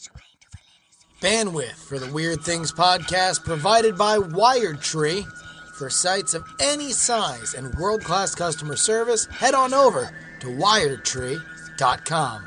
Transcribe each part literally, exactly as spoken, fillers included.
Bandwidth for the Weird Things podcast provided by WiredTree. For sites of any size and world-class customer service, head on over to wired tree dot com.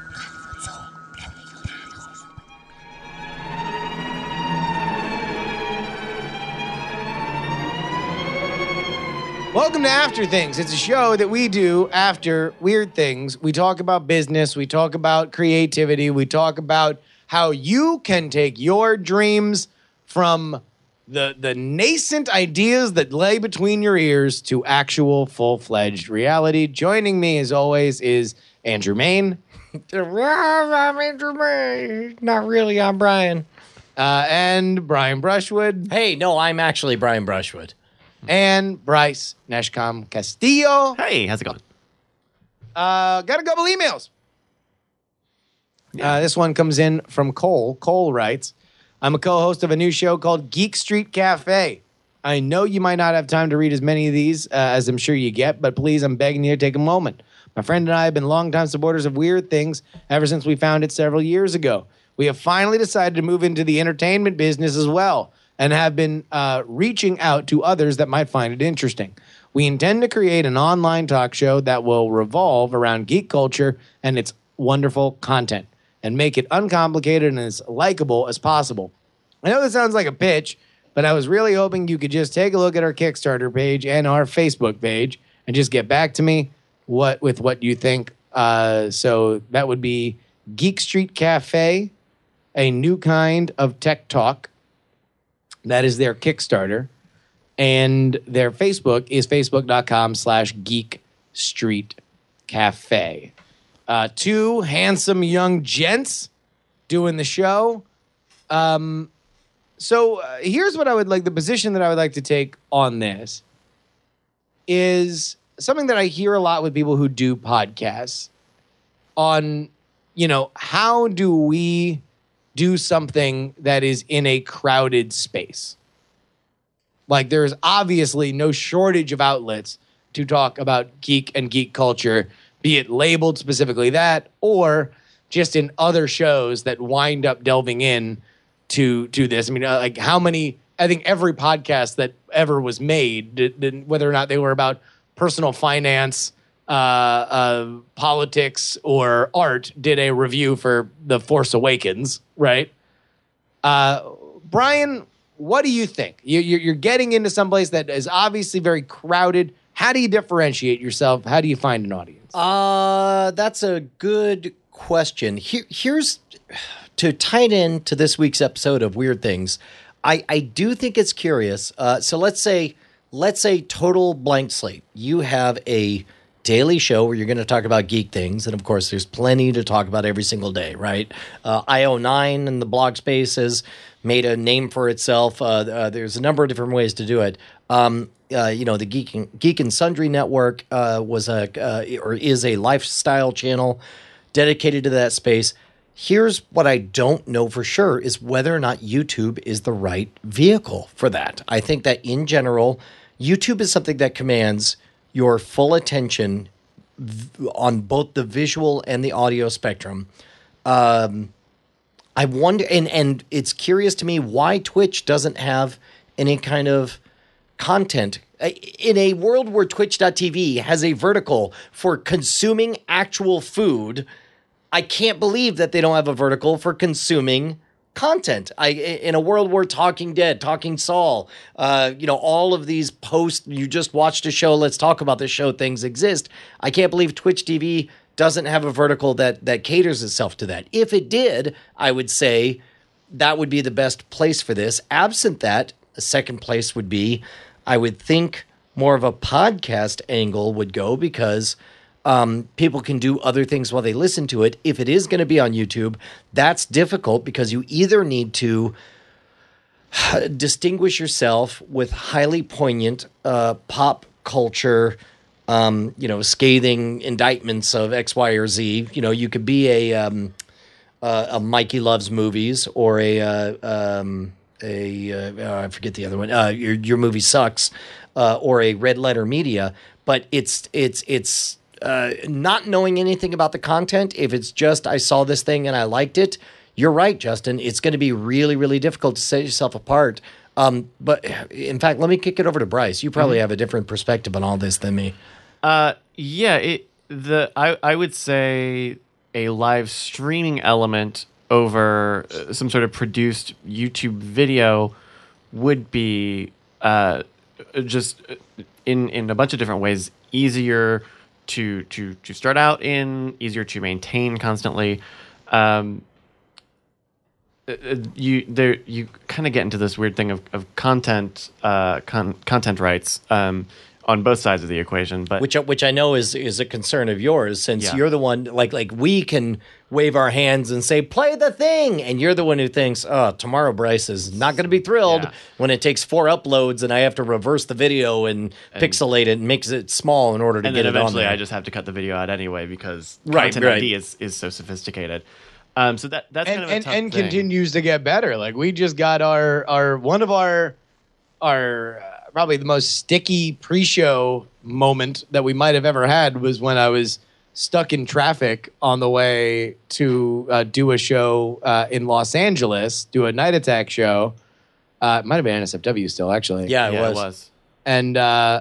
Welcome to After Things. It's a show that we do after Weird Things. We talk about business, we talk about creativity, we talk about how you can take your dreams from the, the nascent ideas that lay between your ears to actual full-fledged reality. Joining me, as always, is Andrew Main. I'm Andrew Main. Not really, I'm Brian. Uh, and Brian Brushwood. Hey, no, I'm actually Brian Brushwood. And Bryce Neshcom Castillo. Hey, how's it going? Uh, got a couple emails. Uh, this one comes in from Cole. Cole writes, I'm a co-host of a new show called Geek Street Cafe. I know you might not have time to read as many of these uh, as I'm sure you get, but please, I'm begging you to take a moment. My friend and I have been longtime supporters of Weird Things ever since we found it several years ago. We have finally decided to move into the entertainment business as well and have been uh, reaching out to others that might find it interesting. We intend to create an online talk show that will revolve around geek culture and its wonderful content, and make it uncomplicated and as likable as possible. I know this sounds like a pitch, but I was really hoping you could just take a look at our Kickstarter page and our Facebook page and just get back to me what with what you think. Uh, so that would be Geek Street Cafe, a new kind of tech talk. That is their Kickstarter. And their Facebook is facebook.com slash Geek Street Cafe. Uh, two handsome young gents doing the show. Um, so uh, here's what I would like, the position that I would like to take on this is something that I hear a lot with people who do podcasts on, you know, how do we do something that is in a crowded space? Like, there's obviously no shortage of outlets to talk about geek and geek culture, be it labeled specifically that, or just in other shows that wind up delving in to to this. I mean, uh, like how many, I think every podcast that ever was made, did, did, whether or not they were about personal finance, uh, uh, politics, or art, did a review for The Force Awakens, right? Uh, Brian, what do you think? You, you're, you're getting into someplace that is obviously very crowded. How do you differentiate yourself? How do you find an audience? Uh, that's a good question. Here, here's to tie it in to this week's episode of Weird Things. I, I do think it's curious. Uh, so let's say, let's say total blank slate. You have a daily show where you're going to talk about geek things. And of course, there's plenty to talk about every single day, right? Uh, I O nine and the blog space has made a name for itself. Uh, uh, there's a number of different ways to do it. Um, uh, you know, the Geek and, Geek and Sundry Network uh, was a uh, or is a lifestyle channel dedicated to that space. Here's what I don't know for sure is whether or not YouTube is the right vehicle for that. I think that in general, YouTube is something that commands your full attention v- on both the visual and the audio spectrum. Um, I wonder, and, and it's curious to me why Twitch doesn't have any kind of content. In a world where Twitch dot T V has a vertical for consuming actual food, I can't believe that they don't have a vertical for consuming content. I in a world where Talking Dead, Talking Saul, uh, you know, all of these post, you just watched a show, let's talk about the show things exist. I can't believe Twitch T V doesn't have a vertical that that caters itself to that. If it did, I would say that would be the best place for this. Absent that, a second place would be, I would think, more of a podcast angle would go, because Um, people can do other things while they listen to it. If it is going to be on YouTube, that's difficult because you either need to distinguish yourself with highly poignant uh, pop culture, um, you know, scathing indictments of X, Y, or Z. You know, you could be a um, uh, a Mikey Loves Movies or a uh, um, a uh, oh, I forget the other one. Uh, your your movie sucks, uh, or a Red Letter Media. But it's it's it's. Uh, not knowing anything about the content, if it's just I saw this thing and I liked it, you're right, Justin. It's going to be really, really difficult to set yourself apart. Um, but in fact, let me kick it over to Bryce. You probably mm-hmm. have a different perspective on all this than me. Uh, yeah, it, the I, I would say a live streaming element over uh, some sort of produced YouTube video would be uh, just in in a bunch of different ways easier to to to start out in, easier to maintain constantly. Um, you there you kind of get into this weird thing of of content uh, con- content rights um, on both sides of the equation, but which which I know is is a concern of yours, since yeah. you're the one like like we can wave our hands and say play the thing, and you're the one who thinks, oh, tomorrow Bryce is not going to be thrilled yeah. when it takes four uploads and I have to reverse the video and, and pixelate it and makes it small in order to and get then it on eventually there. I just have to cut the video out anyway because right, content right. I D is is so sophisticated. Um, so that that's and, kind of a and, tough and thing. continues to get better. Like we just got our our one of our our uh, probably the most sticky pre-show moment that we might have ever had was when I was stuck in traffic on the way to uh, do a show uh, in Los Angeles, do a Night Attack show. Uh, it might have been N S F W still, actually. Yeah, it yeah, was. It was. And uh,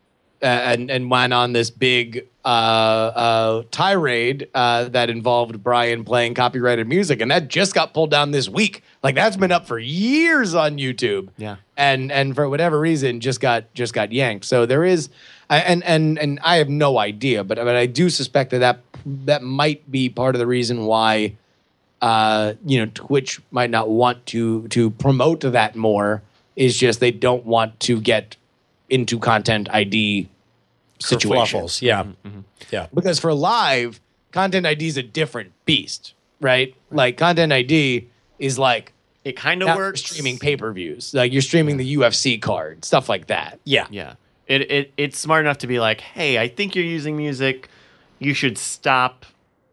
and and went on this big uh, uh, tirade uh, that involved Brian playing copyrighted music, and that just got pulled down this week. Like that's been up for years on YouTube. Yeah, and and for whatever reason, just got just got yanked. So there is, and and and I have no idea, but but I do suspect that that, that might be part of the reason why, uh, you know, Twitch might not want to to promote that more. Is just they don't want to get into content I D situations. Yeah. Mm-hmm. Yeah. Because for live, content I D is a different beast, right? Like content I D is like it kind of works streaming pay-per-views. Like you're streaming the U F C card, stuff like that. Yeah. Yeah. It it it's smart enough to be like, "Hey, I think you're using music. You should stop."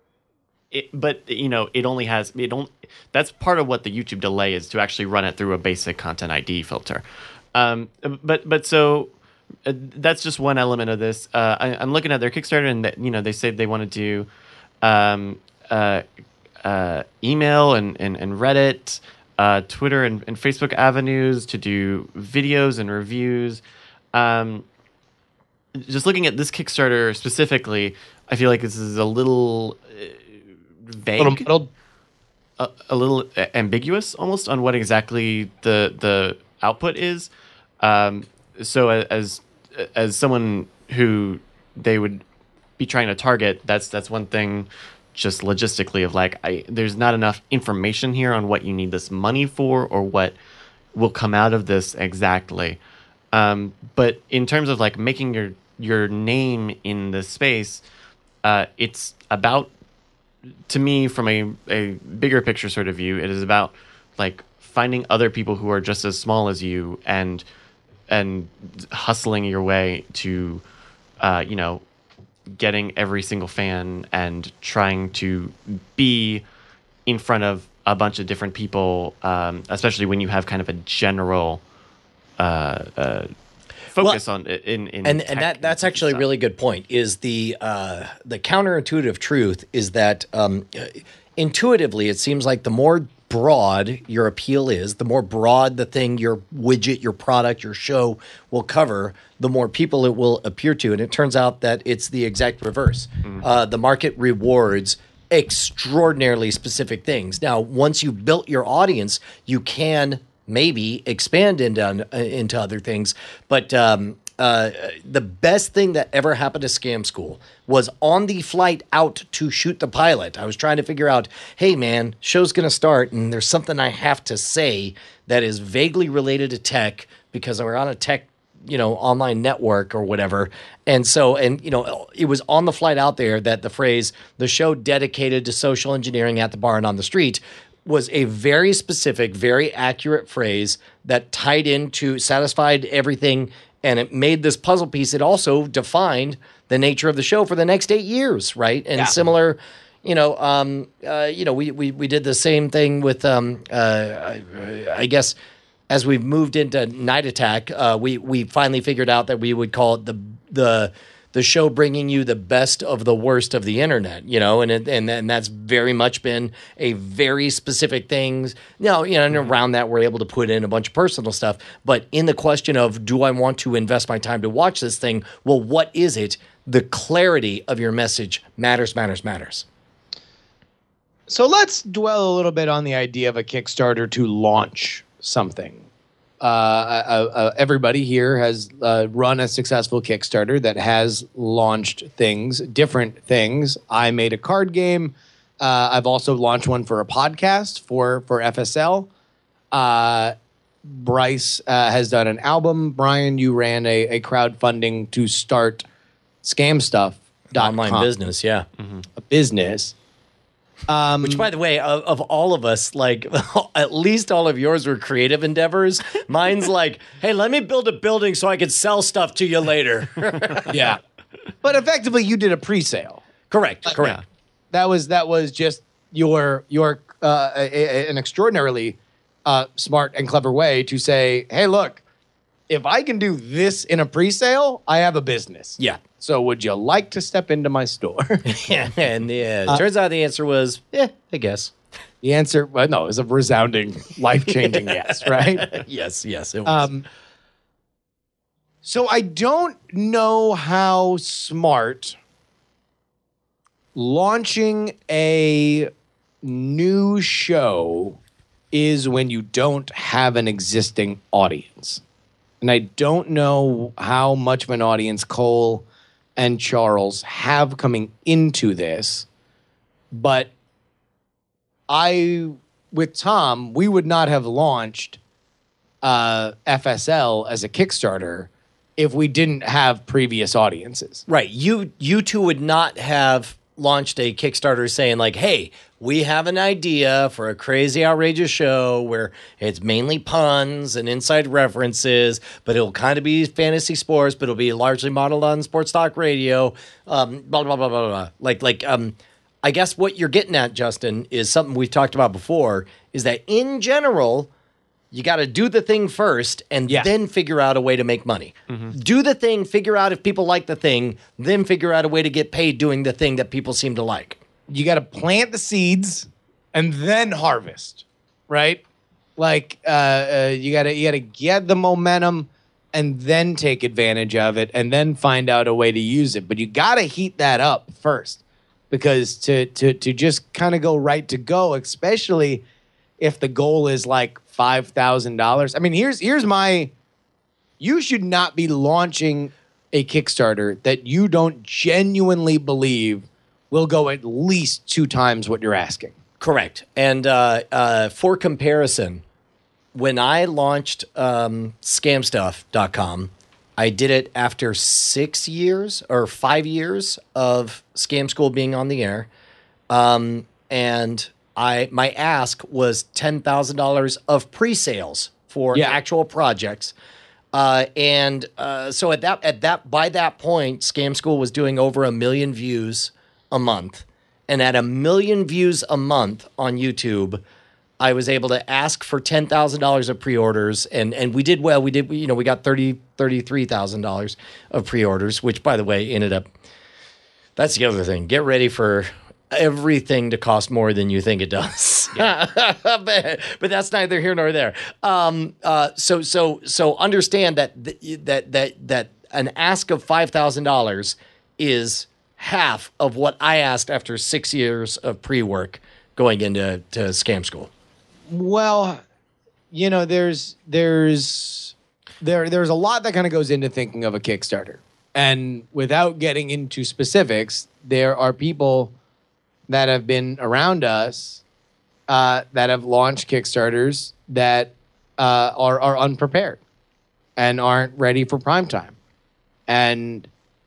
It, but you know, it only has it don't that's part of what the YouTube delay is, to actually run it through a basic content I D filter. Um, but but so uh, that's just one element of this. Uh, I, I'm looking at their Kickstarter, and that, you know, they said they want to do um, uh, uh, email and, and, and Reddit, uh, Twitter and, and Facebook avenues to do videos and reviews. Um, just looking at this Kickstarter specifically, I feel like this is a little uh, vague. A little muddled. A, a little ambiguous almost on what exactly the the output is. Um, so as as someone who they would be trying to target, that's that's one thing just logistically of like, I, there's not enough information here on what you need this money for or what will come out of this exactly. Um, but in terms of like making your your name in this space, uh, it's about, to me, from a, a bigger picture sort of view, it is about like finding other people who are just as small as you and and hustling your way to, uh, you know, getting every single fan and trying to be in front of a bunch of different people, um, especially when you have kind of a general uh, uh, focus well, on in, in and and that that's actually a really good point. Is the uh, the counterintuitive truth is that um, intuitively it seems like the more broad your appeal is, the more broad the thing, your widget, your product, your show will cover, the more people it will appear to. And it turns out that it's the exact reverse. Mm-hmm. Uh, the market rewards extraordinarily specific things. Now, once you've built your audience, you can maybe expand into, into other things. But um, uh, the best thing that ever happened to Scam School was on the flight out to shoot the pilot. I was trying to figure out, hey, man, show's going to start, and there's something I have to say that is vaguely related to tech because we're on a tech, you know, online network or whatever. And so, and, you know, it was on the flight out there that the phrase, the show dedicated to social engineering at the bar and on the street, was a very specific, very accurate phrase that tied into, satisfied everything, and it made this puzzle piece. It also defined the nature of the show for the next eight years, right? And yeah. similar, you know, um, uh, you know, we, we we did the same thing with, um, uh, I, I guess, as we've moved into Night Attack, uh, we we finally figured out that we would call it the the the show bringing you the best of the worst of the internet, you know, and it, and and that's very much been a very specific things. You know, you know, and around that we're able to put in a bunch of personal stuff. But in the question of do I want to invest my time to watch this thing? Well, what is it? The clarity of your message matters, matters, matters. So let's dwell a little bit on the idea of a Kickstarter to launch something. Uh, uh, uh, everybody here has uh, run a successful Kickstarter that has launched things, different things. I made a card game. Uh, I've also launched one for a podcast for, for F S L. Uh, Bryce uh, has done an album. Brian, you ran a, a crowdfunding to start scam stuff. Online business, yeah. Mm-hmm. A business. Um, Which, by the way, of, of all of us, like at least all of yours were creative endeavors. Mine's like, hey, let me build a building so I can sell stuff to you later. Yeah, but effectively, you did a pre-sale. Correct. Uh, correct. Yeah. That was that was just your your uh, a, a, an extraordinarily uh, smart and clever way to say, hey, look, if I can do this in a pre-sale, I have a business. Yeah. So would you like to step into my store? Yeah, and yeah, it turns out the answer was, yeah, I guess. The answer, well, no, is a resounding, life-changing yes, right? Yes, yes, it was. Um, so I don't know how smart launching a new show is when you don't have an existing audience. And I don't know how much of an audience Cole and Charles have coming into this, but I, with Tom, we would not have launched uh, F S L as a Kickstarter if we didn't have previous audiences. Right. You you two would not have launched a Kickstarter saying like, hey, we have an idea for a crazy, outrageous show where it's mainly puns and inside references, but it'll kind of be fantasy sports, but it'll be largely modeled on sports talk radio, um, blah, blah, blah, blah, blah. Like, like, um, I guess what you're getting at, Justin, is something we've talked about before, is that in general, you got to do the thing first and Yeah. then figure out a way to make money. Mm-hmm. Do the thing, figure out if people like the thing, then figure out a way to get paid doing the thing that people seem to like. You got to plant the seeds and then harvest, right? Like uh, uh, you got to you got to get the momentum and then take advantage of it and then find out a way to use it. But you got to heat that up first, because to to to just kind of go right to go, especially if the goal is like five thousand dollars. I mean, here's here's my. You should not be launching a Kickstarter that you don't genuinely believe will go at least two times what you're asking. Correct. And uh, uh, for comparison, when I launched um, scam stuff dot com, I did it after six years or five years of Scam School being on the air. Um, and I my ask was ten thousand dollars of pre-sales for Yeah. actual projects. Uh, and uh, so at that at that by that point, Scam School was doing over a million views a month. And at a million views a month on YouTube, I was able to ask for ten thousand dollars of pre-orders, and and we did well. We did, you know, we got thirty, thirty-three thousand dollars of pre-orders, which, by the way, ended up, that's the other thing. Get ready for everything to cost more than you think it does. Yeah. but, but that's neither here nor there. Um, uh, so so so understand that th- that that that an ask of five thousand dollars is half of what I asked after six years of pre-work going into to Scam School. Well, you know, there's there's there there's a lot that kind of goes into thinking of a Kickstarter. And without getting into specifics, there are people that have been around us uh, that have launched Kickstarters that uh, are are unprepared and aren't ready for prime time. And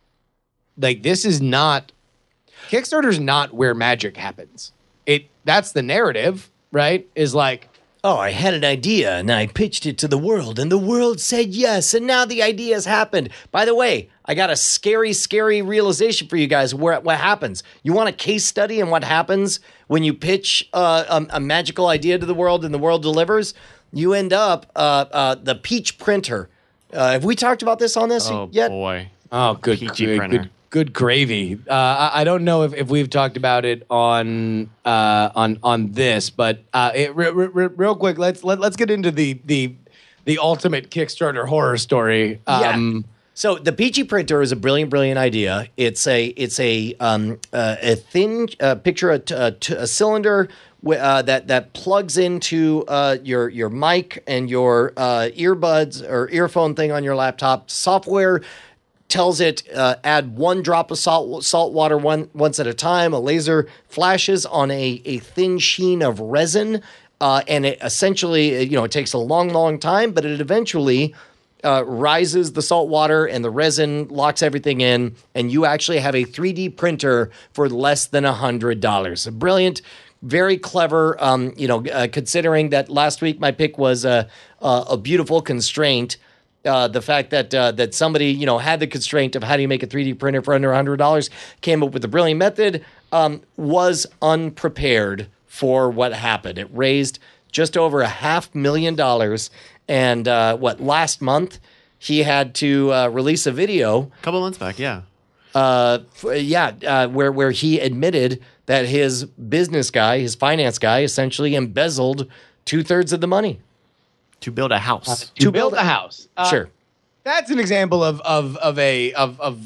like, this is not Kickstarter's not where magic happens. It that's the narrative, right? Is like, Oh, I had an idea and I pitched it to the world and the world said yes. And now the idea has happened. By the way, I got a scary, scary realization for you guys where what happens. You want a case study on what happens when you pitch uh, a, a magical idea to the world and the world delivers? You end up uh, uh, the Peach printer. Uh, have we talked about this on this Oh yet? boy. oh, good, Peachy good, printer. good, good gravy. Uh, I, I don't know if, if we've talked about it on uh, on on this, but uh, it, re, re, real quick, let's let, let's get into the the the ultimate Kickstarter horror story. Um, yeah. So the Peachy printer is a brilliant, brilliant idea. It's a it's a um, uh, a thin uh, picture a, a, a cylinder uh, that that plugs into uh, your your mic and your uh, earbuds or earphone thing on your laptop. Software tells it uh, add one drop of salt salt water one once at a time. A laser flashes on a a thin sheen of resin, uh, and it essentially you know it takes a long, long time, but it eventually Uh, rises the salt water and the resin, locks everything in, and you actually have a three D printer for less than one hundred dollars. Brilliant, very clever, um, you know, uh, considering that last week my pick was a, uh, a beautiful constraint. Uh, the fact that uh, that somebody, you know, had the constraint of how do you make a three D printer for under one hundred dollars, came up with a brilliant method, um, was unprepared for what happened. It raised just over a half million dollars. And uh, what, last month, he had to uh, release a video. A couple months back, yeah. Uh, f- yeah, uh, where, where he admitted that his business guy, his finance guy, essentially embezzled two-thirds of the money. To build a house. Uh, to, to build, build a house. Uh, sure. That's an example of of of a of of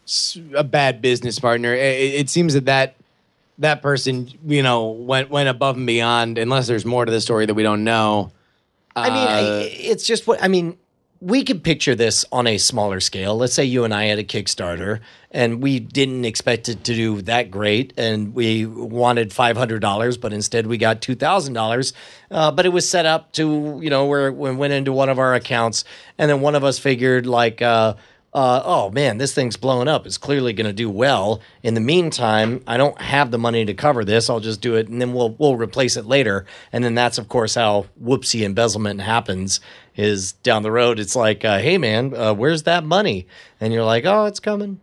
a bad business partner. It, it seems that, that that person, you know, went went above and beyond, unless there's more to the story that we don't know. I mean, uh, it's just what I mean. We could picture this on a smaller scale. Let's say you and I had a Kickstarter and we didn't expect it to do that great, and we wanted five hundred dollars, but instead we got two thousand dollars. Uh, but it was set up to, you know, where we went into one of our accounts, and then one of us figured like, uh, uh, oh man, this thing's blowing up. It's clearly going to do well. In the meantime, I don't have the money to cover this. I'll just do it, and then we'll we'll replace it later. And then that's, of course, how whoopsie embezzlement happens. Is down the road, it's like, uh, hey man, uh, where's that money? And you're like, oh, it's coming.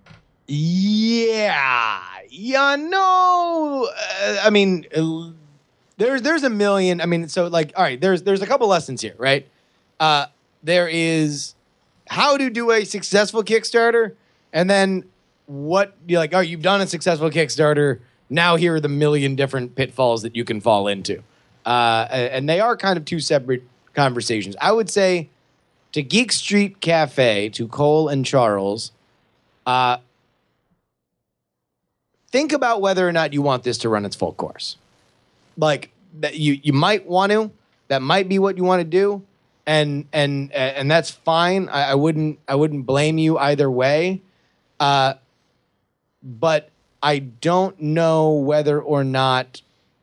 Yeah, yeah, no. Uh, I mean, uh, there's there's a million. I mean, so like, all right, there's there's a couple lessons here, right? Uh, there is how to do a successful Kickstarter, and then what you're like, oh, you've done a successful Kickstarter. Now here are the million different pitfalls that you can fall into. Uh, and they are kind of two separate conversations. I would say to Geek Street Cafe, to Cole and Charles, uh, think about whether or not you want this to run its full course. Like that you you might want to. That might be what you want to do. And and and that's fine. I, I wouldn't I wouldn't blame you either way. Uh, but I don't know whether or not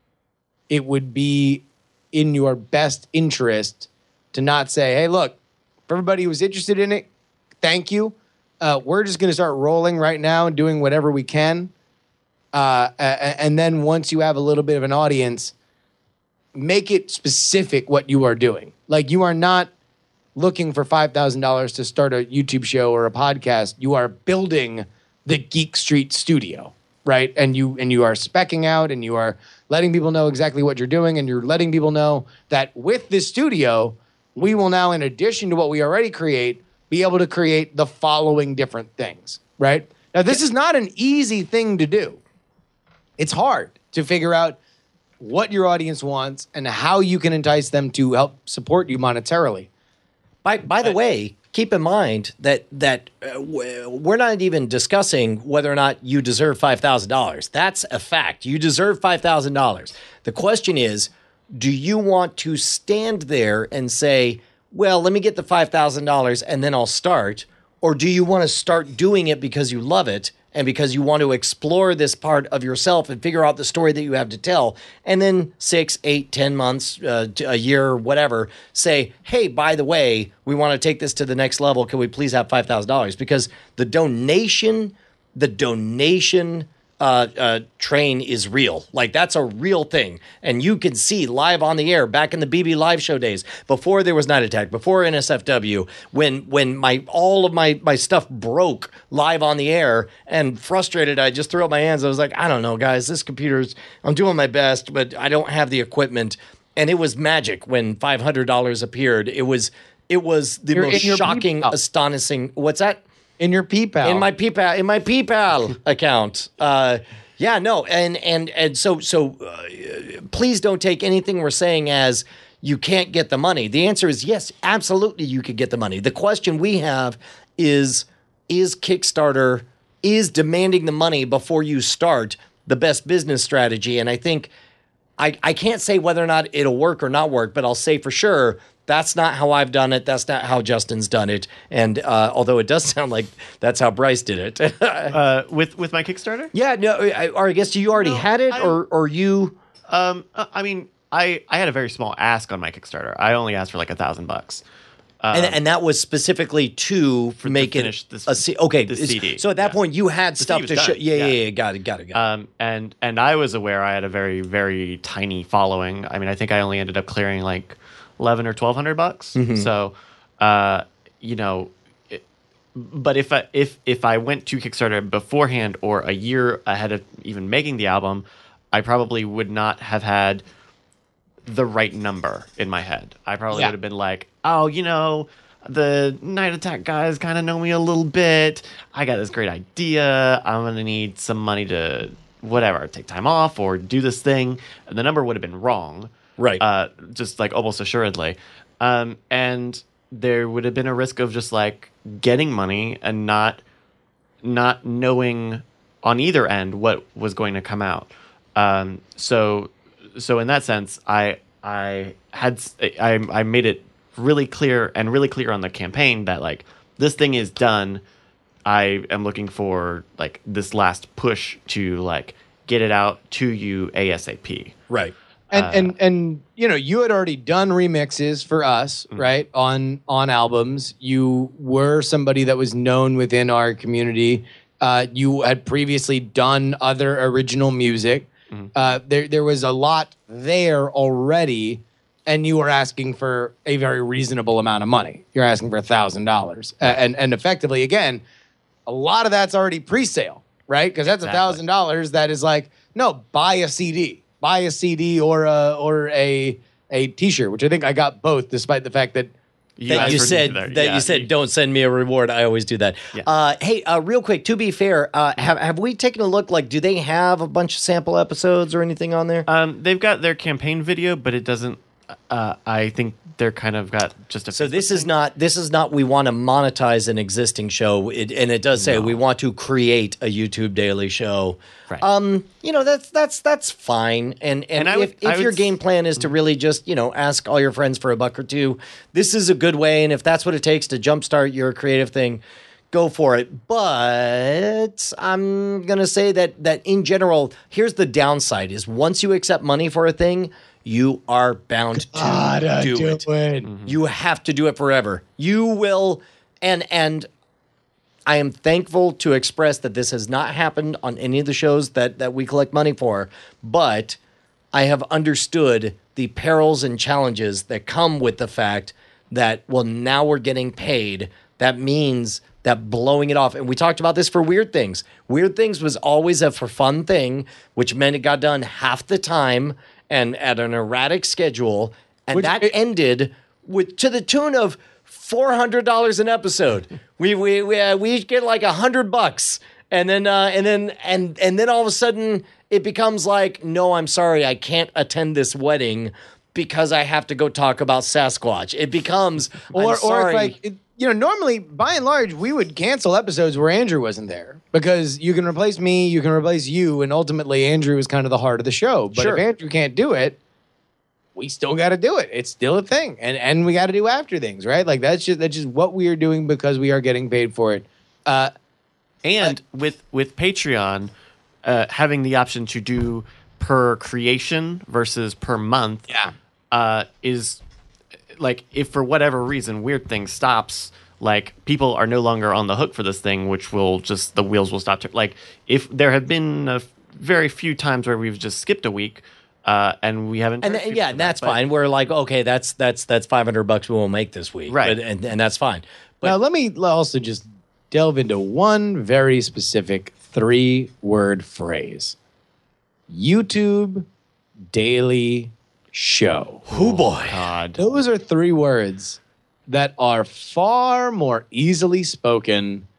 it would be in your best interest to not say, "Hey, look, for everybody who's interested in it, thank you. Uh, we're just going to start rolling right now and doing whatever we can." Uh, and then once you have a little bit of an audience, make it specific what you are doing. Like, you are not looking for five thousand dollars to start a YouTube show or a podcast. You are building the Geek Street studio, right? And you and you are speccing out, and you are letting people know exactly what you're doing, and you're letting people know that with this studio, we will now, in addition to what we already create, be able to create the following different things, right? Now, this is not an easy thing to do. It's hard to figure out what your audience wants and how you can entice them to help support you monetarily. By by the But- way, keep in mind that that uh, w- we're not even discussing whether or not you deserve five thousand dollars. That's a fact. You deserve five thousand dollars. The question is, do you want to stand there and say, well, let me get the five thousand dollars and then I'll start? Or do you want to start doing it because you love it and because you want to explore this part of yourself and figure out the story that you have to tell? And then six, eight, ten months, uh, to a year, whatever, say, hey, by the way, we want to take this to the next level. Can we please have five thousand dollars? Because the donation, the donation Uh, uh, train is real. Like, that's a real thing. And you can see live on the air back in the B B Live Show days, before there was Night Attack, before N S F W, when when my all of my, my stuff broke live on the air, and frustrated, I just threw up my hands. I was like, I don't know, guys, this computer's, I'm doing my best, but I don't have the equipment. And it was magic when five hundred dollars appeared. It was, it was the You're in most your shocking, beauty- astonishing. What's that? in your PayPal. in my PayPal in my PayPal account. Uh, yeah, no, and and and so so uh, please don't take anything we're saying as you can't get the money. The answer is yes, absolutely, you could get the money. The question we have is is Kickstarter is demanding the money before you start the best business strategy, and I think I I can't say whether or not it'll work or not work, but I'll say for sure. That's not how I've done it. That's not how Justin's done it. And uh, although it does sound like that's how Bryce did it. uh, with with my Kickstarter. yeah, no, I, or I guess you already No, had it, I- or or you. Um, uh, I mean, I I had a very small ask on my Kickstarter. I only asked for like a thousand bucks. and, and that was specifically to make it finish this- a C. Okay, this it's- C D, so at that yeah. point you had C D stuff was to done, show. Yeah, yeah, yeah. yeah, got it, got it, got it. Um, and and I was aware I had a very very tiny following. I mean, I think I only ended up clearing like eleven or twelve hundred bucks. So, uh, you know, it, but if I if if I went to Kickstarter beforehand or a year ahead of even making the album, I probably would not have had the right number in my head. I probably Yeah. would have been like, oh, you know, the Night Attack guys kind of know me a little bit. I got this great idea. I'm going to need some money to whatever, take time off or do this thing. And the number would have been wrong. Right. Uh, just like almost assuredly. Um, and there would have been a risk of just like getting money and not not knowing on either end what was going to come out. Um, so so in that sense, I I had I I made it really clear and really clear on the campaign that like this thing is done. I am looking for like this last push to like get it out to you ASAP. right. And, and and you know, you had already done remixes for us, right? On on albums. You were somebody that was known within our community. Uh, you had previously done other original music. Uh, there there was a lot there already, and you were asking for a very reasonable amount of money. You're asking for a thousand dollars, and and effectively, again, a lot of that's already pre-sale, right? Because that's a Exactly. thousand dollars. That is like, no, buy a C D. Buy a C D or a or a a T-shirt, which I think I got both, despite the fact that That guys you were said there. that Yeah, you said don't send me a reward. I always do that. Yeah. Uh, hey, uh, real quick, to be fair, uh, have have we taken a look? Like, do they have a bunch of sample episodes or anything on there? Um, they've got their campaign video, but it doesn't. Uh, I think they're kind of got just a. So this is not this is not we want to monetize an existing show, it, and it does say we want to create a YouTube daily show. Right. Um, you know that's that's that's fine. And and, And I if, would- if I your would game plan is to really just you know ask all your friends for a buck or two, this is a good way. And if that's what it takes to jumpstart your creative thing, go for it. But I'm gonna say that that in general, here's the downside: is once you accept money for a thing, you are bound to Gotta do, do it. it. You have to do it forever. You will, and and I am thankful to express that this has not happened on any of the shows that that we collect money for, but I have understood the perils and challenges that come with the fact that, well, now we're getting paid. That means that blowing it off, and we talked about this for Weird Things. Weird Things was always a for fun thing, which meant it got done half the time and at an erratic schedule, and Which that it- ended with to the tune of four hundred dollars an episode. We we we uh, we each get like a hundred bucks, and then uh, and then and and then all of a sudden it becomes like, no, I'm sorry, I can't attend this wedding because I have to go talk about Sasquatch. It becomes Or I'm or sorry. it's like it, you know, normally by and large we would cancel episodes where Andrew wasn't there because you can replace me, you can replace you, and ultimately Andrew is kind of the heart of the show. But Sure. if Andrew can't do it, we still got to do it. It's still a thing, and and we got to do after things, right? Like that's just that's just what we are doing because we are getting paid for it. Uh, and with with Patreon uh, having the option to do per creation versus per month, Yeah. uh, is like if for whatever reason Weird Thing stops, like people are no longer on the hook for this thing, which will just the wheels will stop. To, like if there have been a f- very few times where we've just skipped a week. Uh, and we haven't, and charged th- people yeah, for that, that's but- fine. We're like, okay, that's that's that's five hundred bucks we won't make this week, Right. But, and and that's fine. But now let me also just delve into one very specific three-word phrase: YouTube Daily Show. oh boy, God. Those are three words that are far more easily spoken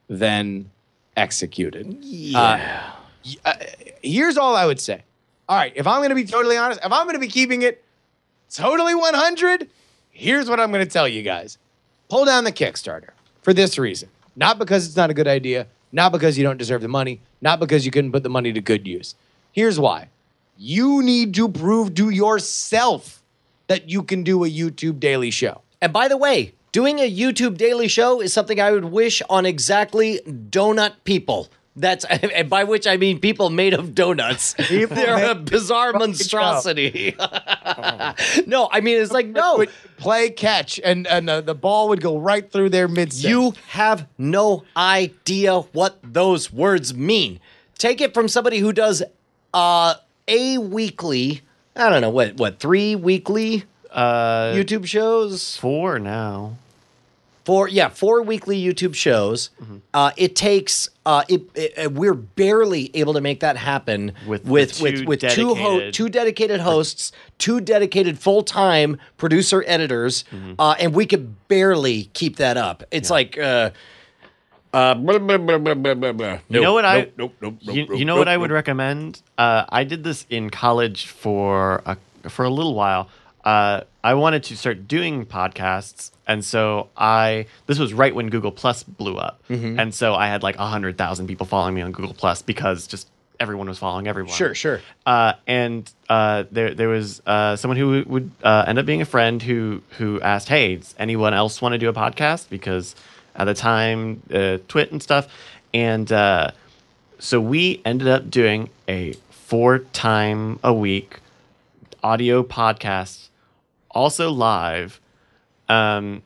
than executed. Yeah. Uh, here's all I would say. All right, if I'm going to be totally honest, if I'm going to be keeping it totally one hundred, here's what I'm going to tell you guys. Pull down the Kickstarter for this reason. Not because it's not a good idea, not because you don't deserve the money, not because you couldn't put the money to good use. Here's why. You need to prove to yourself that you can do a YouTube daily show. And by the way, doing a YouTube daily show is something I would wish on exactly donut people. That's, and by which I mean people made of donuts. They're a bizarre monstrosity. No, I mean, it's like, no. Play catch, and, and uh, the ball would go right through their midsection. You have no idea what those words mean. Take it from somebody who does uh, a weekly, I don't know, what, what three weekly Uh, YouTube shows? four now. Four, yeah, four weekly YouTube shows. Mm-hmm. Uh, it takes. Uh, it, it, we're barely able to make that happen With with the with two with two ho- dedicated- two dedicated hosts, two dedicated full time producer editors, Mm-hmm. uh, and we could barely keep that up. It's like. Uh, uh, blah, blah, blah, blah, blah, blah, blah. You know what I? Nope, nope, nope, you, nope, you know nope, what I nope. would recommend? Uh, I did this in college for a, for a little while. Uh, I wanted to start doing podcasts, and so I this was right when Google Plus blew up, Mm-hmm. and so I had like a hundred thousand people following me on Google Plus because just everyone was following everyone. Sure, sure. Uh, and uh, there there was uh, someone who would uh, end up being a friend who who asked, "Hey, does anyone else want to do a podcast?" Because at the time, uh, Twit and stuff, and uh, so we ended up doing a four time a week audio podcast, also live. Um,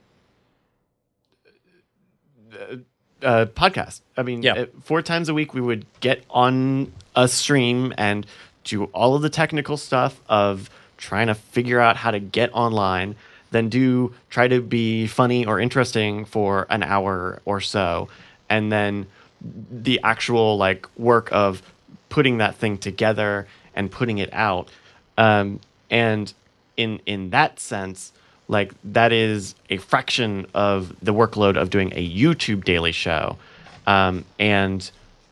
uh, podcast. I mean, Yeah. uh, four times a week we would get on a stream and do all of the technical stuff of trying to figure out how to get online, then do try to be funny or interesting for an hour or so, and then the actual like work of putting that thing together and putting it out. Um, and in in that sense, like that is a fraction of the workload of doing a YouTube daily show. Um, and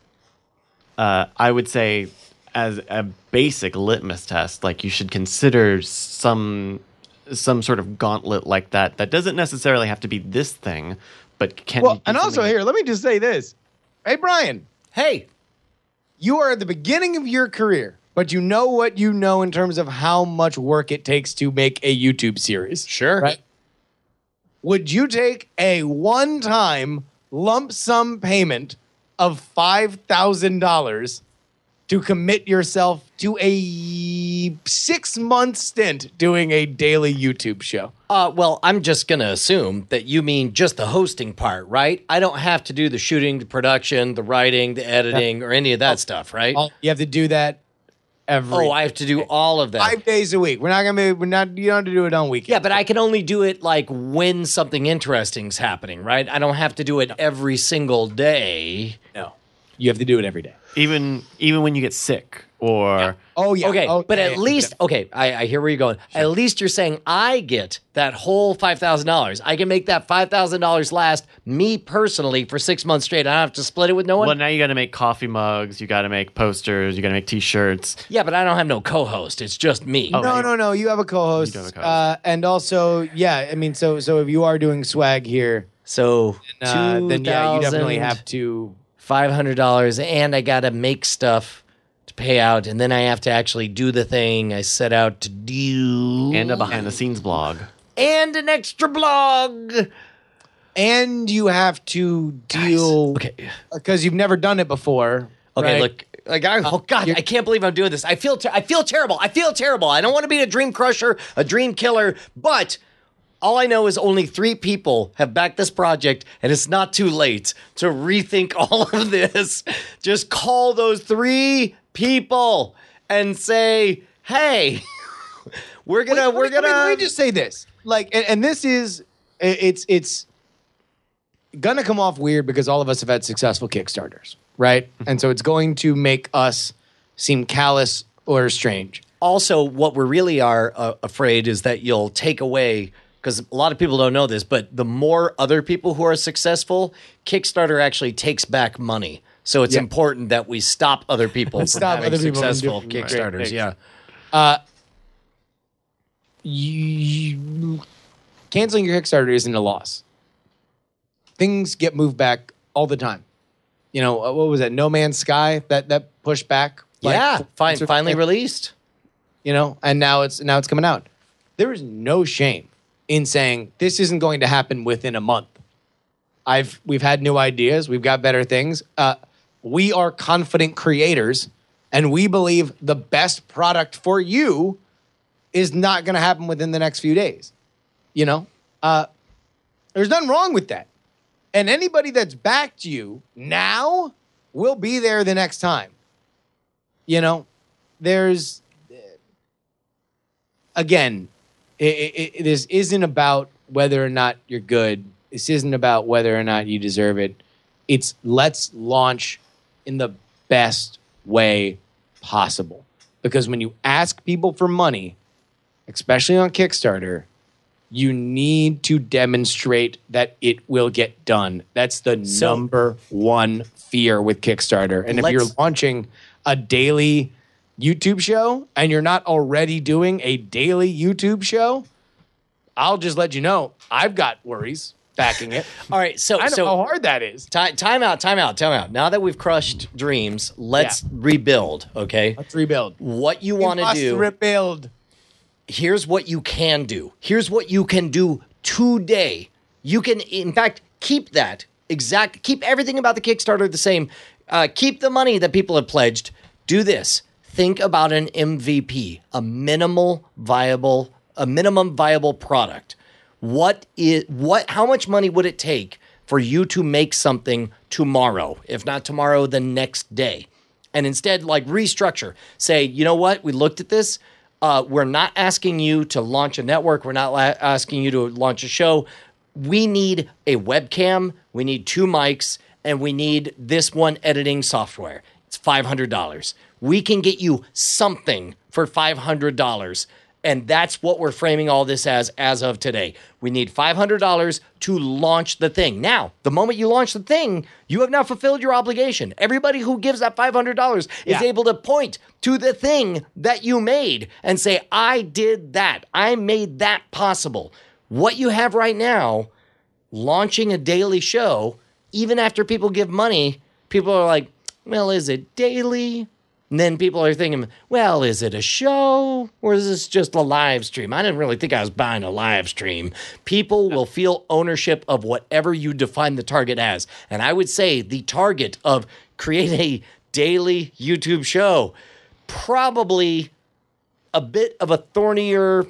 uh, I would say as a basic litmus test, like you should consider some some sort of gauntlet like that. That doesn't necessarily have to be this thing, but can Well, be and also something- here, let me just say this. Hey, Brian, Hey, you are at the beginning of your career, but you know what you know in terms of how much work it takes to make a YouTube series. sure. Right? Would you take a one-time lump sum payment of five thousand dollars to commit yourself to a six-month stint doing a daily YouTube show? Uh, well, I'm just going to assume that you mean just the hosting part, right? I don't have to do the shooting, the production, the writing, the editing, or any of that stuff, right? All- You have to do that every Oh, I have to do all of that. five days a week. We're not gonna be. We're not. You don't have to do it on weekends. Yeah, but I can only do it like when something interesting's happening, right? I don't have to do it every single day. no, you have to do it every day. even even when you get sick or Oh yeah. Okay, Oh, but yeah, at yeah, least, okay, I, I hear where you're going. At least you're saying I get that whole five thousand dollars. I can make that five thousand dollars last me personally for six months straight. I don't have to split it with no one. well, now you got to make coffee mugs, you got to make posters, you got to make T-shirts. Yeah, but I don't have no co-host. It's just me. Oh, No, right. no, no. You have a co-host. You do have a co-host. Uh, and also, yeah. I mean, so so if you are doing swag here, So uh, then yeah, you definitely two thousand have to. five hundred dollars, and I gotta make stuff to pay out, and then I have to actually do the thing I set out to do, And a behind the scenes blog. and an extra blog. And you have to deal Okay, because you've never done it before. okay, right? look. Like I, oh God, you're- I can't believe I'm doing this. I feel, ter- I feel terrible. I feel terrible. I don't want to be a dream crusher, a dream killer, but all I know is only three people have backed this project, and it's not too late to rethink all of this. Just call those three people and say, "Hey, we're gonna, Wait, we're wait, gonna." Let me, let me just say this. Like, and, and this is it- it's it's gonna come off weird because all of us have had successful Kickstarters, right? And so it's going to make us seem callous or strange. Also, what we really are uh, afraid is that you'll take away because a lot of people don't know this, but the more other people who are successful, Kickstarter actually takes back money. So it's Yeah. important that we stop other people from Stop having other people from successful doing great Kickstarters. things. Yeah. You, canceling your Kickstarter isn't a loss. Things get moved back all the time. You know, uh, what was that? No Man's Sky that that pushed back. like, yeah. four Fine, months or finally something, released. You know, and now it's now it's coming out. There is no shame in saying this isn't going to happen within a month. I've we've had new ideas. We've got better things. Uh, we are confident creators, and we believe the best product for you is not going to happen within the next few days. You know, uh, there's nothing wrong with that. And anybody that's backed you now will be there the next time. You know, there's, again, it, it, it, this isn't about whether or not you're good. This isn't about whether or not you deserve it. It's let's launch in the best way possible. Because when you ask people for money, especially on Kickstarter, you need to demonstrate that it will get done. That's the So- number one fear with Kickstarter. And if Let's- you're launching a daily YouTube show and you're not already doing a daily YouTube show, I'll just let you know, I've got worries backing it. All right. So, I know so how hard that is. Time, time out, time out, time out. Now that we've crushed dreams, let's Yeah. rebuild, okay? Let's rebuild. What you We want to must do, rebuild. here's what you can do. Here's what you can do today. You can, in fact, keep that exact, keep everything about the Kickstarter the same. Uh, keep the money that people have pledged. Do this. Think about an M V P, a minimal viable, a minimum viable product. What is what? How much money would it take for you to make something tomorrow? If not tomorrow, the next day, and instead, like restructure. Say, you know what? We looked at this. Uh, we're not asking you to launch a network. We're not la- asking you to launch a show. We need a webcam. We need two mics, and we need this one editing software. It's five hundred dollars. We can get you something for five hundred dollars. And that's what we're framing all this as as of today. We need five hundred dollars to launch the thing. Now, the moment you launch the thing, you have now fulfilled your obligation. Everybody who gives that five hundred dollars is Yeah. able to point to the thing that you made and say, I did that. I made that possible. What you have right now, launching a daily show, even after people give money, people are like, well, is it daily? And then people are thinking, well, is it a show or is this just a live stream? I didn't really think I was buying a live stream. People will feel ownership of whatever you define the target as. And I would say the target of create a daily YouTube show, probably a bit of a thornier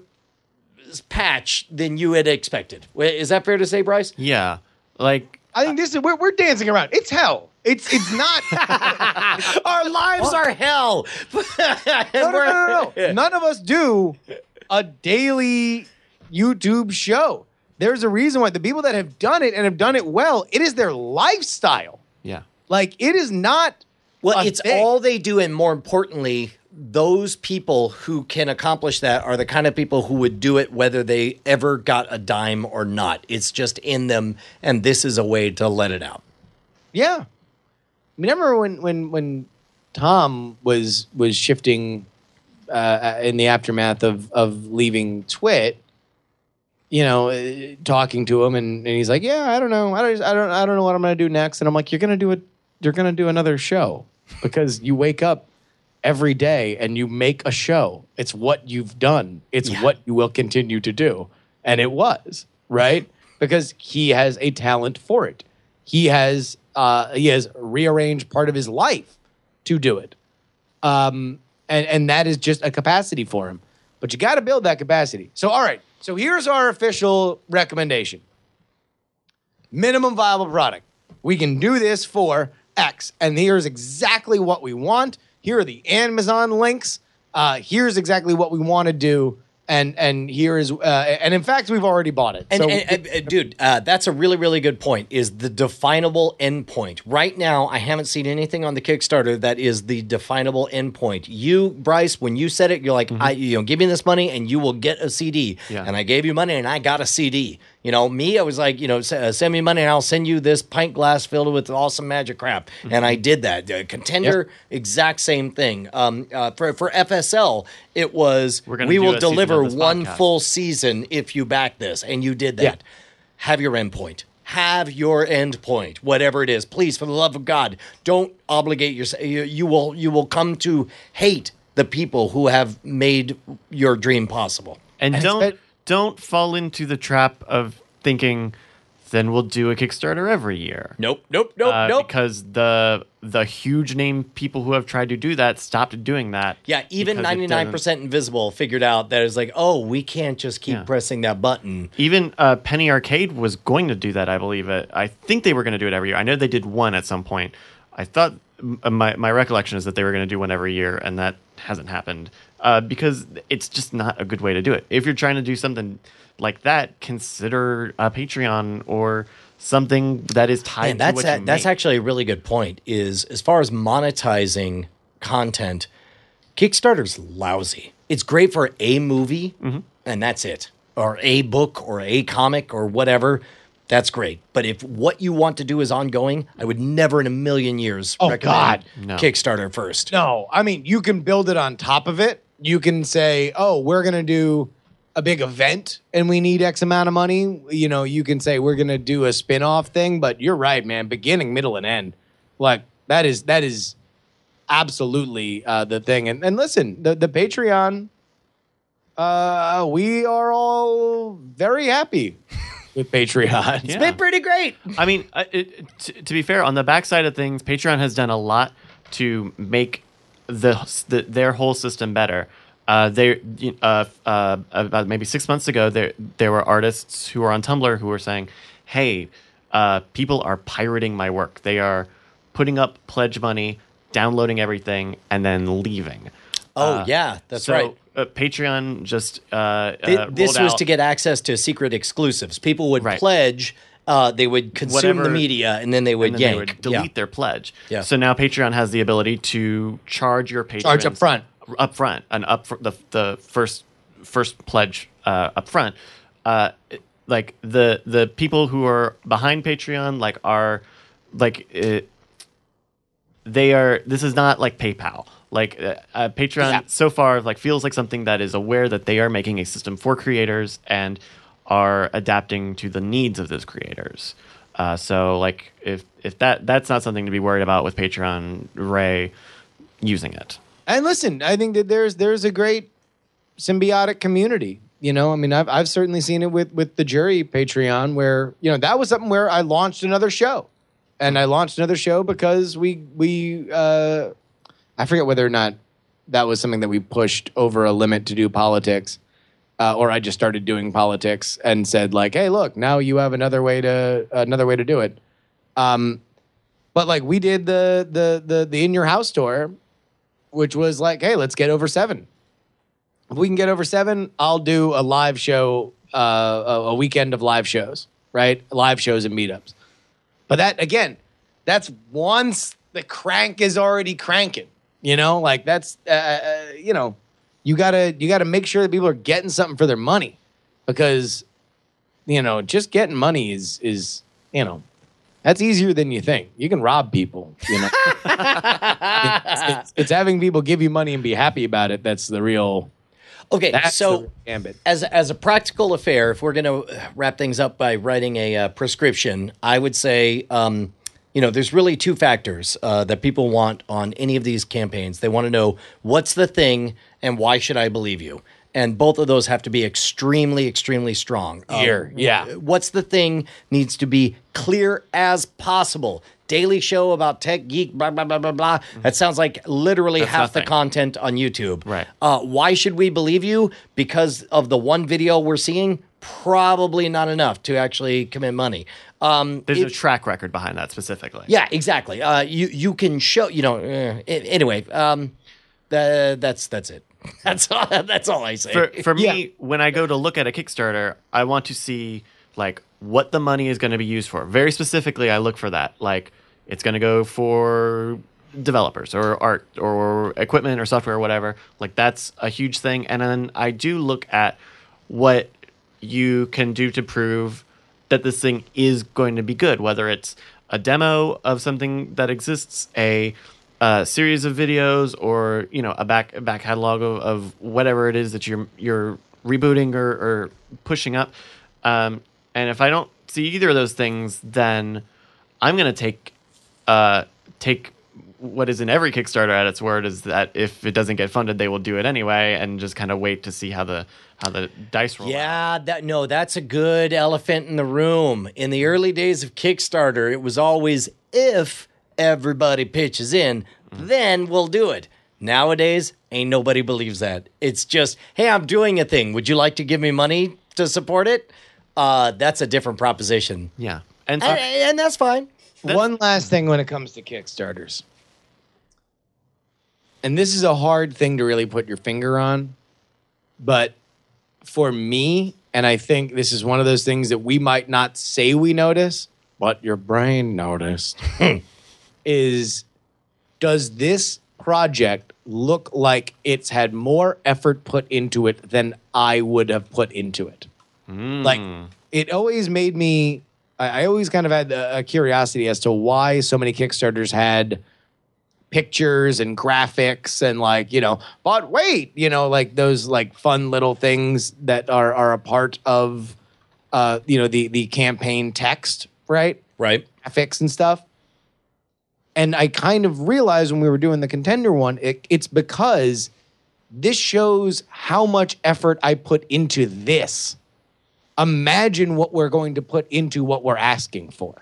patch than you had expected. Is that fair to say, Bryce? Yeah. Like, I think this is we're we're dancing around. It's hell. It's it's not. Our lives are hell. no, no, no, no, no. None of us do a daily YouTube show. There's a reason why the people that have done it and have done it well, it is their lifestyle. yeah. Like it is not. Well, a it's thing. all they do, and more importantly, those people who can accomplish that are the kind of people who would do it whether they ever got a dime or not. It's just in them, and this is a way to let it out. Yeah. I mean, I remember when when when Tom was was shifting uh, in the aftermath of of leaving Twit. You know, uh, talking to him, and, and he's like, "Yeah, I don't know, I don't, I don't, I don't know what I'm going to do next." And I'm like, "You're going to do it. You're going to do another show because you wake up every day and you make a show. It's what you've done. It's Yeah. what you will continue to do." And it was right because he has a talent for it. He has uh, he has rearranged part of his life to do it, um, and and that is just a capacity for him. But you got to build that capacity. So all right. So here's our official recommendation. Minimum viable product. We can do this for X. And here's exactly what we want. Here are the Amazon links. Uh, here's exactly what we want to do. And and here is, uh, and in fact, we've already bought it. And, so, and, and, and, dude, uh, that's a really, really good point. Is the definable endpoint right now? I haven't seen anything on the Kickstarter that is the definable endpoint. You, Bryce, when you said it, you're like, Mm-hmm. I, you know, give me this money and you will get a C D. Yeah. And I gave you money and I got a C D. You know, me, I was like, you know, s- uh, send me money and I'll send you this pint glass filled with awesome magic crap. Mm-hmm. And I did that. Uh, Contender, exact same thing. Um, uh, for for F S L, it was We're gonna we do will a season deliver of this one podcast. full season if you back this, and you did that. Yeah. Have your endpoint. Have your endpoint, whatever it is. Please, for the love of God, don't obligate yourself. You, you will you will come to hate the people who have made your dream possible. And, And don't it's been- don't fall into the trap of thinking, then we'll do a Kickstarter every year. Nope, nope, nope, Uh, nope. Because the the huge name people who have tried to do that stopped doing that. Yeah, even because it ninety-nine doesn't- percent Invisible figured out that it's like, oh, we can't just keep Yeah. pressing that button. Even uh, Penny Arcade was going to do that, I believe. It. I think they were going to do it every year. I know they did one at some point. I thought m- my my recollection is that they were going to do one every year, and that hasn't happened uh, because it's just not a good way to do it. If you're trying to do something like that, consider a Patreon or something that is tied Man, that's to what a, you that's make. actually a really good point. Is as far as monetizing content, Kickstarter's lousy. It's great for a movie, Mm-hmm. and that's it, or a book, or a comic, or whatever. That's great. But if what you want to do is ongoing, I would never in a million years Oh, recommend God. No. Kickstarter first. No, I mean, you can build it on top of it. You can say, oh, we're going to do a big event and we need X amount of money. You know, you can say we're going to do a spin-off thing, but you're right, man. Beginning, middle, and end. Like, that is that is absolutely uh, the thing. And, and listen, the, the Patreon, uh, we are all very happy with Patreon. Yeah. Been pretty great. I mean, uh, it, t- to be fair, on the backside of things, Patreon has done a lot to make the, the their whole system better. Uh, they, uh, uh, about maybe six months ago, there there were artists who were on Tumblr who were saying, "Hey, uh, people are pirating my work. They are putting up pledge money, downloading everything, and then leaving." Oh, Uh, yeah, that's so, right. Uh, Patreon just uh, Thi- uh, this rolled was out- to get access to secret exclusives. People would Right. pledge, uh, they would consume Whatever- the media, and then they would and then yank. they would delete Yeah. their pledge. Yeah. So now Patreon has the ability to charge your patrons Charge up front. up front, and up fr- the the first first pledge uh, up front. Uh, it- like the the people who are behind Patreon, like are like it, they are. This is not like PayPal. Like uh, uh, Patreon Yeah. so far, like feels like something that is aware that they are making a system for creators and are adapting to the needs of those creators. Uh, so like if if that that's not something to be worried about with Patreon, Ray using it. And listen, I think that there's there's a great symbiotic community. You know, I mean, I've I've certainly seen it with with the Jury Patreon, where you know that was something where I launched another show, and I launched another show because we we uh, I forget whether or not that was something that we pushed over a limit to do politics, uh, or I just started doing politics and said like, hey, look, now you have another way to another way to do it. Um, but like we did the the the the In Your House tour, which was like, hey, let's get over seven. If we can get over seven, I'll do a live show, uh, a, a weekend of live shows, right? Live shows and meetups. But that, again, that's once the crank is already cranking, you know? Like that's, uh, uh, you know, you gotta, you gotta make sure that people are getting something for their money because, you know, just getting money is, is, you know, that's easier than you think. You can rob people, you know? it's, it's, it's having people give you money and be happy about it. That's the real, Okay, that's the so real gambit. as as a practical affair, if we're going to wrap things up by writing a uh, prescription, I would say, um, you know, there's really two factors uh, that people want on any of these campaigns. They want to know what's the thing and why should I believe you? And both of those have to be extremely, extremely strong. Um, Here, yeah. What's the thing needs to be clear as possible. Daily show about tech geek, blah, blah, blah, blah, blah. That sounds like literally That's half the nothing. content on YouTube. Right. Uh, why should we believe you? Because of the one video we're seeing? Probably not enough to actually commit money. Um, There's it- a track record behind that specifically. yeah, exactly. Uh, you you can show, you know, uh, a- anyway, um, tha- that's that's it. That's all. That's all I say. For for me, Yeah. when I go to look at a Kickstarter, I want to see like what the money is going to be used for. Very specifically, I look for that. Like it's going to go for developers or art or equipment or software or whatever. Like that's a huge thing. And then I do look at what you can do to prove that this thing is going to be good, whether it's a demo of something that exists, a uh, series of videos, or you know a back a back catalog of, of whatever it is that you're you're rebooting or, or pushing up. Um, and if I don't see either of those things, then I'm going to take uh, take what is in every Kickstarter at its word, is that if it doesn't get funded, they will do it anyway, and just kind of wait to see how the how the dice roll. Yeah, that no, that's a good elephant in the room. In the early days of Kickstarter, it was always if everybody pitches in, mm-hmm. then we'll do it. Nowadays, ain't nobody believes that. It's just, hey, I'm doing a thing. Would you like to give me money to support it? Uh, that's a different proposition. Yeah, and, And, and that's fine. One last thing when it comes to Kickstarters. And this is a hard thing to really put your finger on, but for me, and I think this is one of those things that we might not say we notice, but your brain noticed, is does this project look like it's had more effort put into it than I would have put into it? Mm. Like, it always made me, I, I always kind of had a, a curiosity as to why so many Kickstarters had pictures and graphics and like, you know, but wait, you know, like those like fun little things that are are a part of uh, you know, the the campaign text, right? Right. Graphics and stuff. And I kind of realized when we were doing the Contender one, it, it's because this shows how much effort I put into this. Imagine what we're going to put into what we're asking for.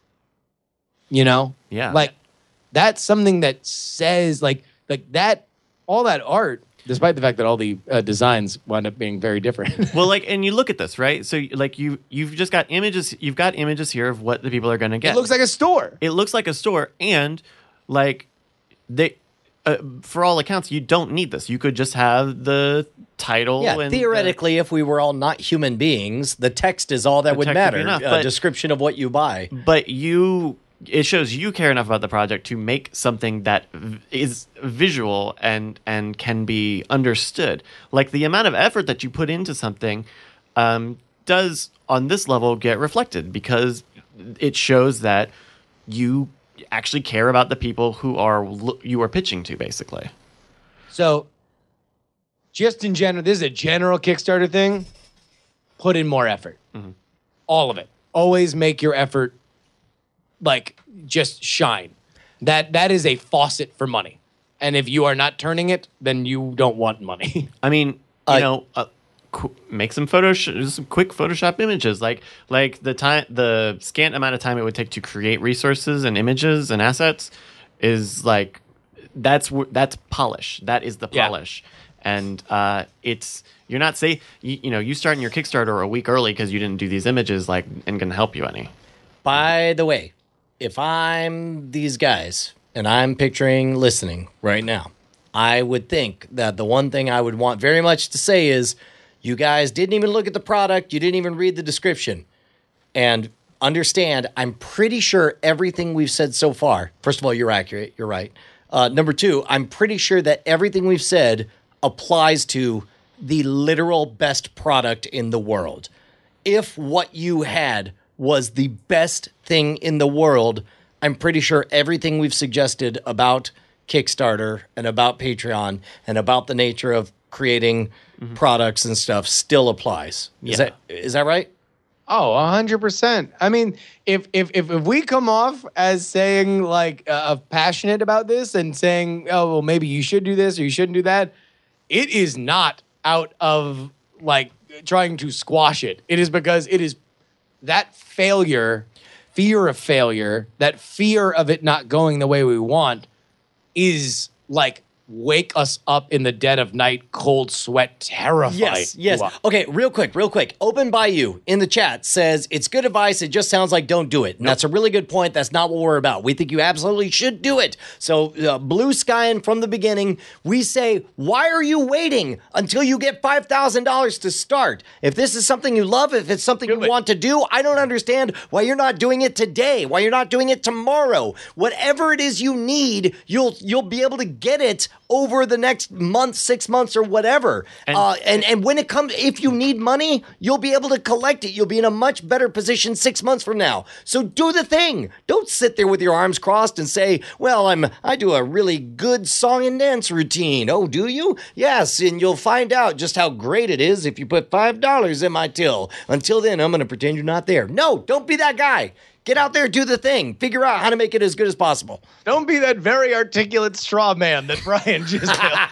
You know? Yeah. Like, that's something that says, like, like that, all that art, despite the fact that all the uh, designs wind up being very different. Well, like, and you look at this, right? So, like, you you've just got images. You've got images here of what the people are going to get. It looks like a store. It looks like a store, and like they, uh, for all accounts, you don't need this. You could just have the title. Yeah, and theoretically, if we were all not human beings, the text is all that The would text would matter. be enough, a but- description of what you buy. the, but you. It shows you care enough about the project to make something that v- is visual and and can be understood. Like the amount of effort that you put into something um, does on this level get reflected because it shows that you actually care about the people who are lo- you are pitching to, basically. So, just in general, this is a general Kickstarter thing. Put in more effort. Mm-hmm. All of it. Always make your effort, like, just shine. That That is a faucet for money. And if you are not turning it, then you don't want money. I mean, you Uh, know, uh, qu- make some Photoshop, some quick Photoshop images. Like, like the time, the scant amount of time it would take to create resources and images and assets is like that's wh- that's polish. That is the Yeah. polish, and uh, it's you're not say you, you know you starting your Kickstarter a week early because you didn't do these images like ain't gonna help you any. By the way, if I'm these guys and I'm picturing listening right now, I would think that the one thing I would want very much to say is you guys didn't even look at the product. You didn't even read the description. And understand, I'm pretty sure everything we've said so far, first of all, you're accurate. You're right. Uh, number two, I'm pretty sure that everything we've said applies to the literal best product in the world. If what you had was the best thing in the world, I'm pretty sure everything we've suggested about Kickstarter and about Patreon and about the nature of creating mm-hmm. products and stuff still applies. Is Yeah. that is that right? Oh, a hundred percent. I mean, if if if if we come off as saying like uh, passionate about this and saying, oh well, maybe you should do this or you shouldn't do that, it is not out of like trying to squash it. It is because it is that failure, fear of failure, that fear of it not going the way we want, is like wake us up in the dead of night, cold sweat, terrified. Yes, yes. to us. Okay, real quick, real quick. Open Bayou in the chat says it's good advice. It just sounds like don't do it. And that's a really good point. That's not what we're about. We think you absolutely should do it. So uh, blue skying from the beginning, we say, why are you waiting until you get five thousand dollars to start? If this is something you love, if it's something Do you it. want to do, I don't understand why you're not doing it today, why you're not doing it tomorrow. Whatever it is you need, you'll you'll be able to get it over the next month, six months, or whatever. And, uh, and and when it comes, if you need money, you'll be able to collect it. You'll be in a much better position six months from now. So do the thing. Don't sit there with your arms crossed and say, "Well, I'm I do a really good song and dance routine." Oh, do you? Yes, and you'll find out just how great it is if you put five dollars in my till. Until then, I'm going to pretend you're not there. No, don't be that guy. Get out there, do the thing. Figure out how to make it as good as possible. Don't be that very articulate straw man that Brian just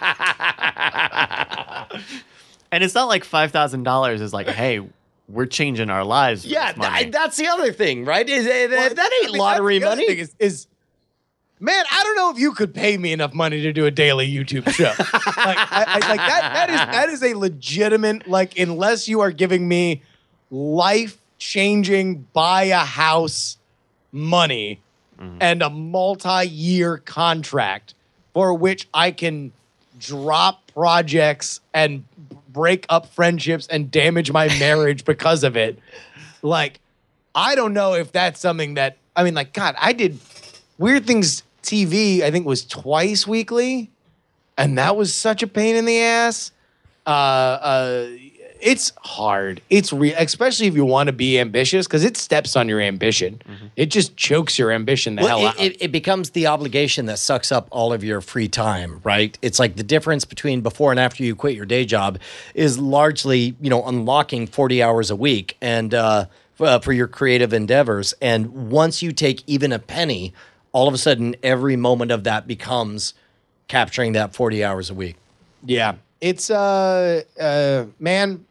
did. And it's not like five thousand dollars is like, hey, we're changing our lives. with Yeah, this money. th- that's the other thing, right? Is, uh, Well, that ain't I mean, lottery that's the other money. thing Is, is, man, I don't know if you could pay me enough money to do a daily YouTube show. like, I, I, like that. That is that is a legitimate. Like, unless you are giving me life changing, buy a house money Mm-hmm. and a multi-year contract for which I can drop projects and break up friendships and damage my marriage because of it. Like, I don't know if that's something that, I mean, like, God, I did Weird Things T V, I think was twice weekly, and that was such a pain in the ass. Uh, uh, it's hard. It's real, especially if you want to be ambitious, because it steps on your ambition. Mm-hmm. It just chokes your ambition the hell Well, out. it, it, it becomes the obligation that sucks up all of your free time, right? It's like the difference between before and after you quit your day job is largely, you know, unlocking forty hours a week and uh, uh, for your creative endeavors. And once you take even a penny, all of a sudden, every moment of that becomes capturing that forty hours a week. Yeah, it's uh, uh, man,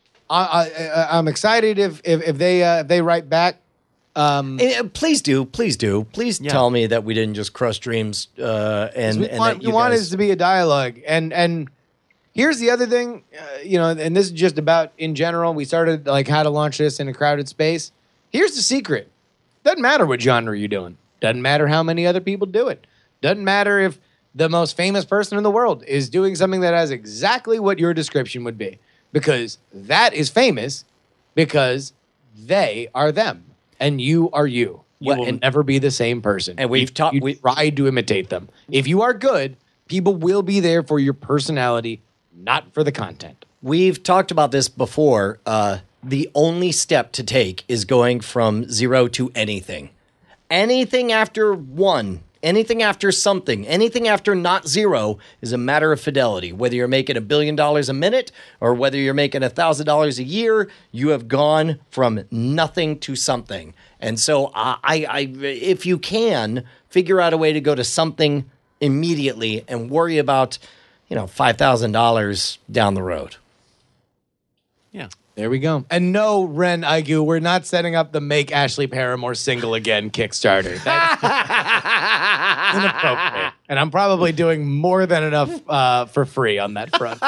I, I I'm excited if if, if they uh, if they write back. Um, And, uh, please do, please do, please Yeah. tell me that we didn't just crush dreams. Uh, and we and want, that we you want guys- it to be a dialogue, and and here's the other thing, uh, you know, and this is just about in general. We started like how to launch this in a crowded space. Here's the secret: doesn't matter what genre you're doing. Doesn't matter how many other people do it. Doesn't matter if the most famous person in the world is doing something that has exactly what your description would be, because that is famous because they are them and you are you. You Well, will and- never be the same person. And we've You- taught- you we- tried to imitate them. If you are good, people will be there for your personality, not for the content. We've talked about this before. Uh, the only step to take is going from zero to anything. Anything after one, anything after something, anything after not zero is a matter of fidelity. Whether you're making a billion dollars a minute or whether you're making a thousand dollars a year, you have gone from nothing to something. And so, I, I, I, if you can figure out a way to go to something immediately and worry about, you know, five thousand dollars down the road. Yeah. There we go. And no, Ren Aigu, we're not setting up the Make Ashley Paramore Single Again Kickstarter. That's inappropriate. And I'm probably doing more than enough uh, for free on that front.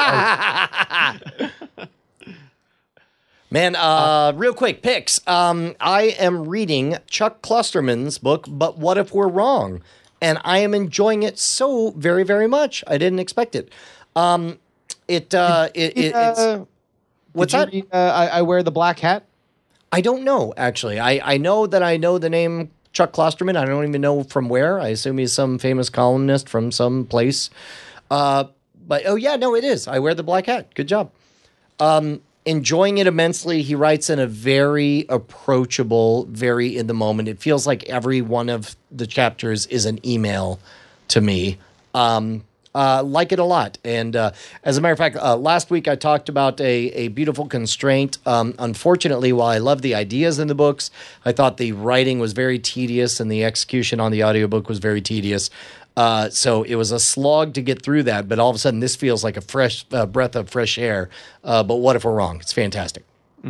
Man, uh, real quick, picks. Um, I am reading Chuck Klosterman's book, But What If We're Wrong? And I am enjoying it so very, very much. I didn't expect it. Um, it, uh, it, it it's, Uh, what's did you that? read, uh, I, I wear the black hat. I don't know, actually. I, I know that I know the name Chuck Klosterman. I don't even know from where. I assume he's some famous columnist from some place. Uh, but, oh, yeah, no, it is. I wear the black hat. Good job. Um, enjoying it immensely. He writes in a very approachable, very in the moment. It feels like every one of the chapters is an email to me. Um, uh, like it a lot. And uh, as a matter of fact, uh, last week I talked about a, a beautiful constraint. Um, unfortunately, while I love the ideas in the books, I thought the writing was very tedious and the execution on the audiobook was very tedious. Uh, so it was a slog to get through that, but all of a sudden this feels like a fresh uh, breath of fresh air. Uh, but what if we're wrong? It's fantastic.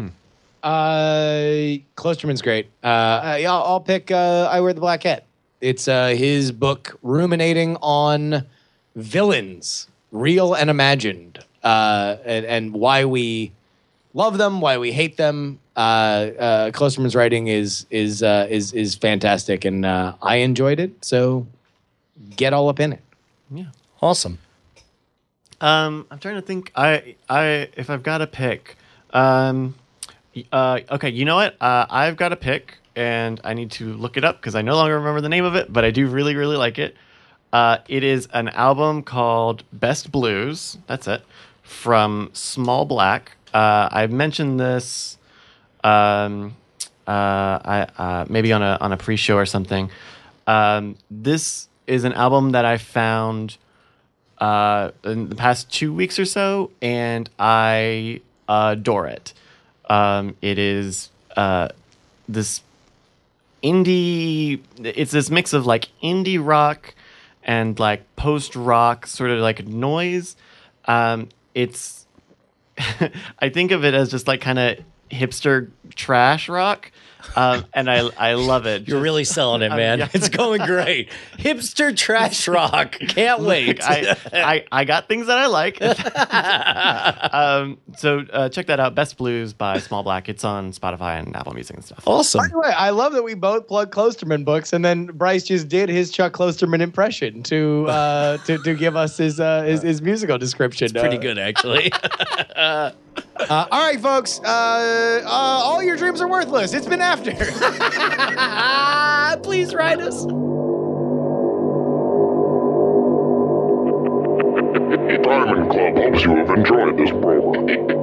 Uh, Klosterman's great. Uh, uh, yeah, I'll, I'll pick uh, I Wear the Black Hat. It's uh, his book ruminating on villains, real and imagined, uh, and, and why we love them, why we hate them. Uh, uh, Klosterman's writing is is uh, is is fantastic, and uh, I enjoyed it. So get all up in it. Yeah. Awesome. Um, I'm trying to think. I I if I've got a pick. Um, uh, okay, you know what? Uh, I've got a pick, and I need to look it up because I no longer remember the name of it, but I do really really like it. Uh, it is an album called Best Blues. That's it. From Small Black. Uh, I've mentioned this. Um, uh, I uh, maybe on a on a pre-show or something. Um, this is an album that I found uh, in the past two weeks or so, and I adore it. Um, it is uh, this indie. It's this mix of like indie rock and like post rock, sort of like noise. Um, it's I think of it as just like kind of hipster trash rock, um, and I I love it. You're Just- really selling it, man. yeah. It's going great. Hipster trash rock. Can't wait. Like, I, I I got things that I like. um, so uh, check that out. Best Blues by Small Black. It's on Spotify and Apple Music and stuff. Awesome. By the way, I love that we both plug Klosterman books, and then Bryce just did his Chuck Klosterman impression to uh, to to give us his uh, his, his musical description. Pretty Uh, good, actually. Uh, all right, folks. Uh, uh, all your dreams are worthless. It's been after. Please write us. Diamond Club hopes you have enjoyed this program.